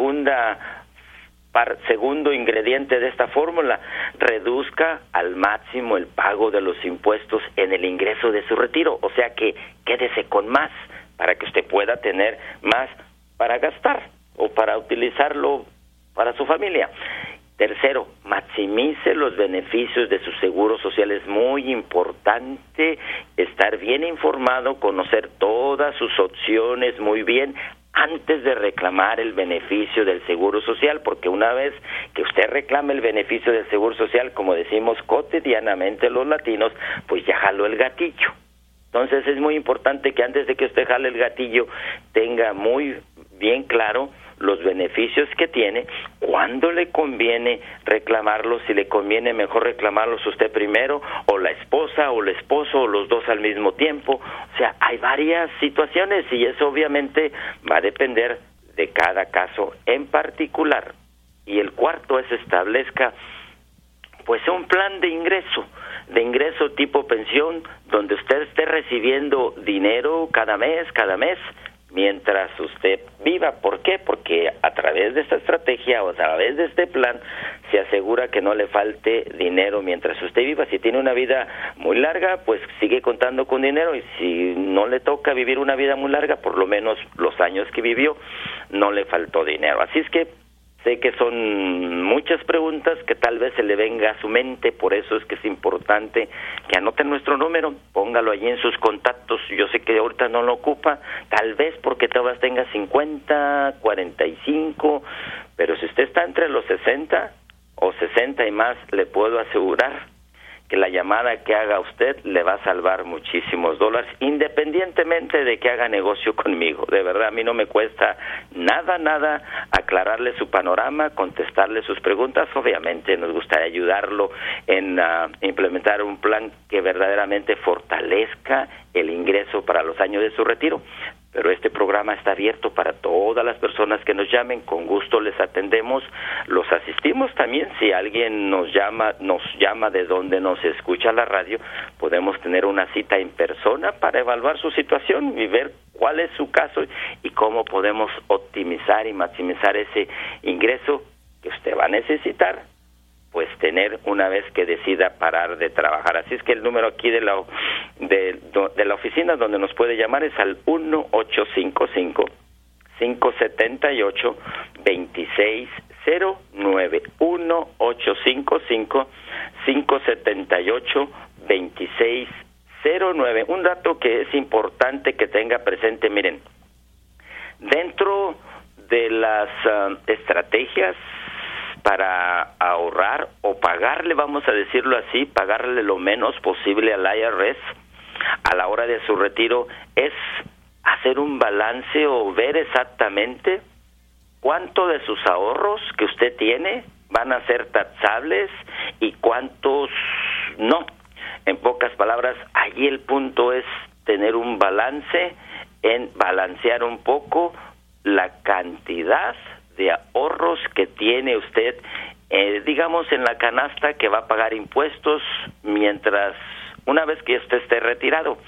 Segundo ingrediente de esta fórmula, reduzca al máximo el pago de los impuestos en el ingreso de su retiro, o sea que quédese con más para que usted pueda tener más para gastar o para utilizarlo para su familia. Tercero, maximice los beneficios de su seguro social. Es muy importante estar bien informado, conocer todas sus opciones muy bien antes de reclamar el beneficio del Seguro Social, porque una vez que usted reclame el beneficio del Seguro Social, como decimos cotidianamente los latinos, pues ya jaló el gatillo. Entonces es muy importante que antes de que usted jale el gatillo tenga muy bien claro los beneficios que tiene, cuándo le conviene reclamarlos, si le conviene mejor reclamarlos usted primero, o la esposa, o el esposo, o los dos al mismo tiempo. O sea, hay varias situaciones y eso obviamente va a depender de cada caso en particular. Y el cuarto es establezca pues un plan de ingreso tipo pensión, donde usted esté recibiendo dinero cada mes, mientras usted viva. ¿Por qué? Porque a través de esta estrategia o a través de este plan se asegura que no le falte dinero mientras usted viva. Si tiene una vida muy larga, pues sigue contando con dinero, y si no le toca vivir una vida muy larga, por lo menos los años que vivió no le faltó dinero. Así es que sé que son muchas preguntas que tal vez se le venga a su mente, por eso es que es importante que anoten nuestro número, póngalo allí en sus contactos. Yo sé que ahorita no lo ocupa, tal vez porque todavía tenga 50, 45, pero si usted está entre los 60 o 60 y más, le puedo asegurar que la llamada que haga usted le va a salvar muchísimos dólares, independientemente de que haga negocio conmigo. De verdad, a mí no me cuesta nada aclararle su panorama, contestarle sus preguntas. Obviamente nos gustaría ayudarlo en implementar un plan que verdaderamente fortalezca el ingreso para los años de su retiro. Pero este programa está abierto para todas las personas que nos llamen. Con gusto les atendemos, los asistimos también. Si alguien nos llama de donde nos escucha la radio, podemos tener una cita en persona para evaluar su situación y ver cuál es su caso y cómo podemos optimizar y maximizar ese ingreso que usted va a necesitar, pues tener una vez que decida parar de trabajar. Así es que el número aquí de la oficina donde nos puede llamar es al 1-855-578-2609, 1-855-578-2609. Un dato que es importante que tenga presente, miren, dentro de las estrategias para ahorrar o pagarle, vamos a decirlo así, pagarle lo menos posible al IRS a la hora de su retiro, es hacer un balance o ver exactamente cuánto de sus ahorros que usted tiene van a ser taxables y cuántos no. En pocas palabras, allí el punto es tener un balance, en balancear un poco la cantidad de ahorros que tiene usted, digamos, en la canasta que va a pagar impuestos una vez que usted esté retirado,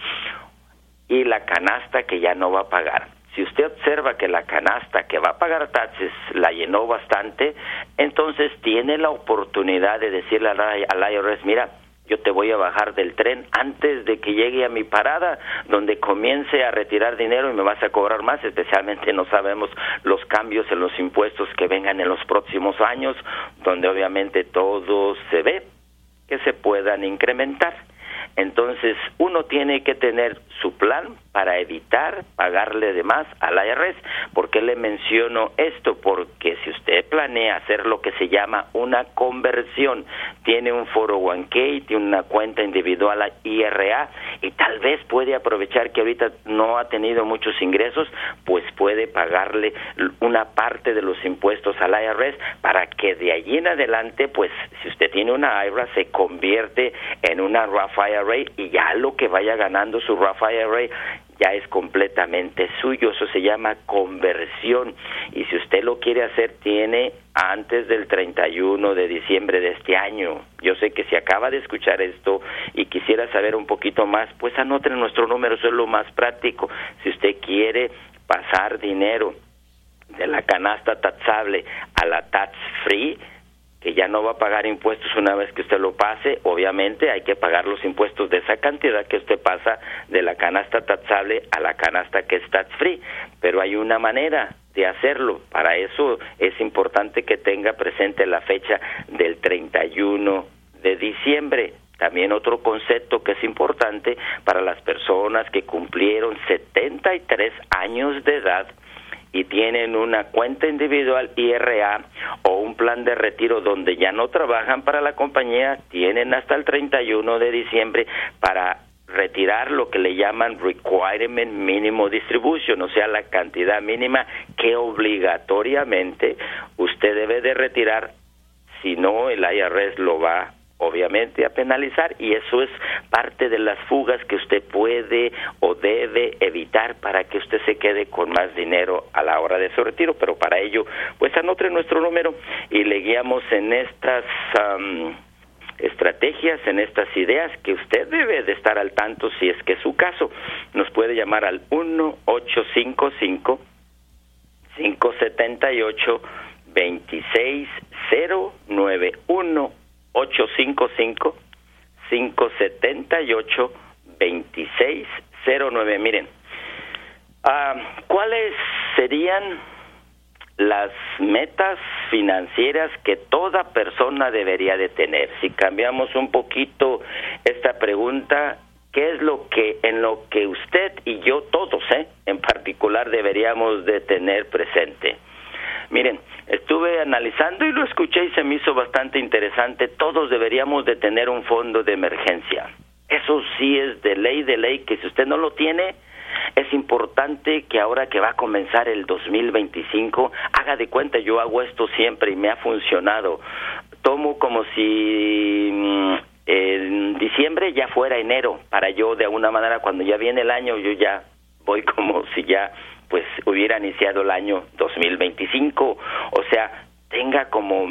y la canasta que ya no va a pagar. Si usted observa que la canasta que va a pagar taxes la llenó bastante, entonces tiene la oportunidad de decirle al IRS, mira, yo te voy a bajar del tren antes de que llegue a mi parada, donde comience a retirar dinero y me vas a cobrar más. Especialmente no sabemos los cambios en los impuestos que vengan en los próximos años, donde obviamente todo se ve que se puedan incrementar. Entonces, uno tiene que tener su plan para evitar pagarle de más al IRS. ¿Por qué le menciono esto? Porque si usted planea hacer lo que se llama una conversión, tiene un 401k, tiene una cuenta individual a IRA y tal vez puede aprovechar que ahorita no ha tenido muchos ingresos, pues puede pagarle una parte de los impuestos al IRS para que de allí en adelante, pues si usted tiene una IRA, se convierte en una Roth IRA y ya lo que vaya ganando su Roth IRA ya es completamente suyo. Eso se llama conversión, y si usted lo quiere hacer, tiene antes del 31 de diciembre de este año. Yo sé que si acaba de escuchar esto y quisiera saber un poquito más, pues anoten nuestro número, eso es lo más práctico. Si usted quiere pasar dinero de la canasta taxable a la tax free, que ya no va a pagar impuestos una vez que usted lo pase, obviamente hay que pagar los impuestos de esa cantidad que usted pasa de la canasta taxable a la canasta que es tax free, pero hay una manera de hacerlo. Para eso es importante que tenga presente la fecha del 31 de diciembre. También otro concepto que es importante para las personas que cumplieron 73 años de edad y tienen una cuenta individual IRA o un plan de retiro donde ya no trabajan para la compañía, tienen hasta el 31 de diciembre para retirar lo que le llaman Requirement Minimum Distribution, o sea, la cantidad mínima que obligatoriamente usted debe de retirar, si no el IRS lo va obviamente a penalizar, y eso es parte de las fugas que usted puede o debe evitar para que usted se quede con más dinero a la hora de su retiro. Pero para ello, pues anote nuestro número y le guiamos en estas estrategias, en estas ideas que usted debe de estar al tanto si es que es su caso. Nos puede llamar al 1-855-578-2609, 1-855-578-2609. Miren, ¿cuáles serían las metas financieras que toda persona debería de tener? Si cambiamos un poquito esta pregunta, ¿qué es lo que en lo que usted y yo todos, en particular, deberíamos de tener presente? Miren, estuve analizando y lo escuché y se me hizo bastante interesante. Todos deberíamos de tener un fondo de emergencia. Eso sí es de ley, que si usted no lo tiene, es importante que ahora que va a comenzar el 2025, haga de cuenta, yo hago esto siempre y me ha funcionado. Tomo como si en diciembre ya fuera enero, para yo de alguna manera cuando ya viene el año, yo ya voy como si ya pues hubiera iniciado el año 2025. O sea, tenga como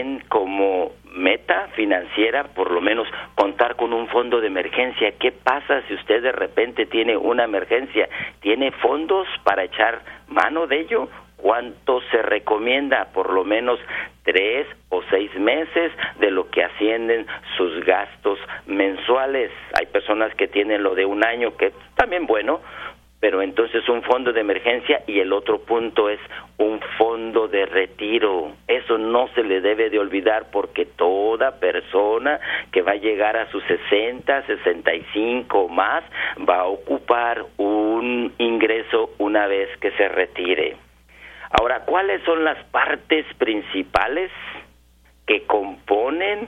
meta financiera, por lo menos, contar con un fondo de emergencia. ¿Qué pasa si usted de repente tiene una emergencia? ¿Tiene fondos para echar mano de ello? ¿Cuánto se recomienda? Por lo menos 3 o 6 meses de lo que ascienden sus gastos mensuales. Hay personas que tienen lo de un año, que es también bueno, pero entonces un fondo de emergencia. Y el otro punto es un fondo de retiro. Eso no se le debe de olvidar, porque toda persona que va a llegar a sus 60, 65 o más va a ocupar un ingreso una vez que se retire. Ahora, ¿cuáles son las partes principales que componen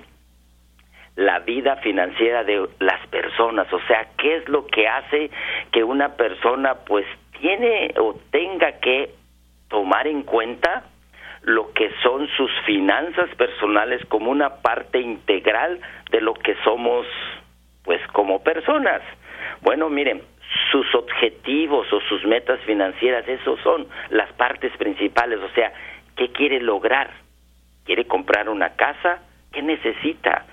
la vida financiera de las personas? O sea, ¿qué es lo que hace que una persona pues tiene o tenga que tomar en cuenta lo que son sus finanzas personales como una parte integral de lo que somos pues como personas? Bueno, miren, sus objetivos o sus metas financieras, esos son las partes principales. O sea, ¿qué quiere lograr? ¿Quiere comprar una casa? ¿Qué necesita?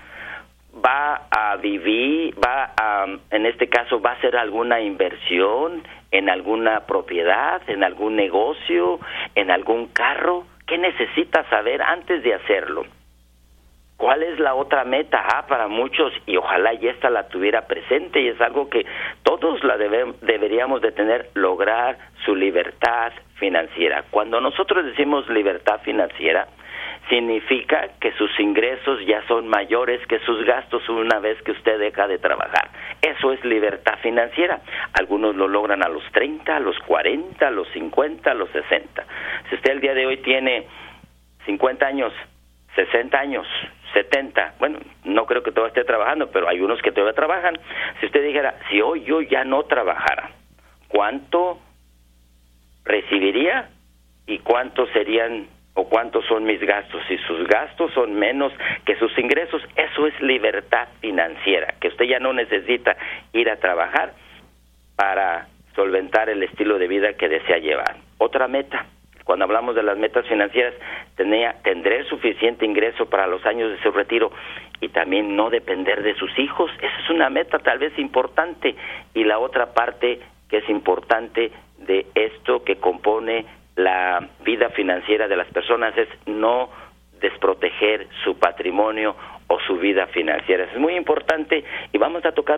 ¿Va a vivir? En este caso, ¿va a hacer alguna inversión en alguna propiedad, en algún negocio, en algún carro? ¿Qué necesita saber antes de hacerlo? ¿Cuál es la otra meta? Para muchos, y ojalá y esta la tuviera presente, y es algo que todos la deberíamos de tener, lograr su libertad financiera. Cuando nosotros decimos libertad financiera, significa que sus ingresos ya son mayores que sus gastos una vez que usted deja de trabajar. Eso es libertad financiera. Algunos lo logran a los 30, a los 40, a los 50, a los 60. Si usted el día de hoy tiene 50 años, 60 años, 70, bueno, no creo que todavía esté trabajando, pero hay unos que todavía trabajan. Si usted dijera, si hoy yo ya no trabajara, ¿cuánto recibiría y cuántos serían o cuántos son mis gastos? Si sus gastos son menos que sus ingresos, eso es libertad financiera, que usted ya no necesita ir a trabajar para solventar el estilo de vida que desea llevar. Otra meta. Cuando hablamos de las metas financieras, tendré suficiente ingreso para los años de su retiro y también no depender de sus hijos. Esa es una meta tal vez importante. Y la otra parte que es importante de esto que compone la vida financiera de las personas es no desproteger su patrimonio o su vida financiera. Es muy importante y vamos a tocar